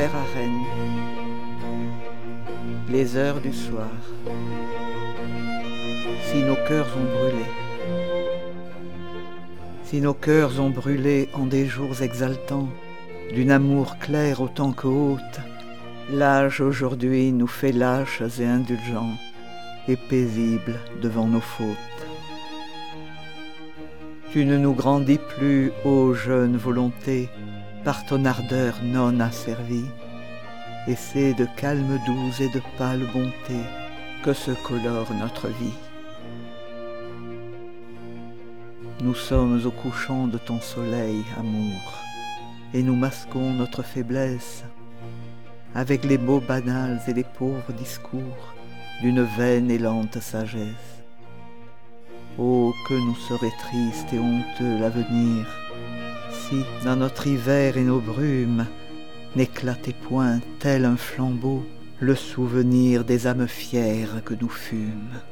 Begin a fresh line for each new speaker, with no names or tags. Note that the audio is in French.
père à Rennes. Les heures du soir. Si nos cœurs ont brûlé. Si nos cœurs ont brûlé en des jours exaltants, d'une amour claire autant que haute, l'âge aujourd'hui nous fait lâches et indulgents, et paisibles devant nos fautes. Tu ne nous grandis plus, ô jeune volonté, par ton ardeur non asservie, et c'est de calme douce et de pâle bonté que se colore notre vie. Nous sommes au couchant de ton soleil, amour, et nous masquons notre faiblesse avec les mots banals et les pauvres discours d'une vaine et lente sagesse. Oh, que nous serait triste et honteux l'avenir, si, dans notre hiver et nos brumes, n'éclatait point, tel un flambeau, le souvenir des âmes fières que nous fûmes.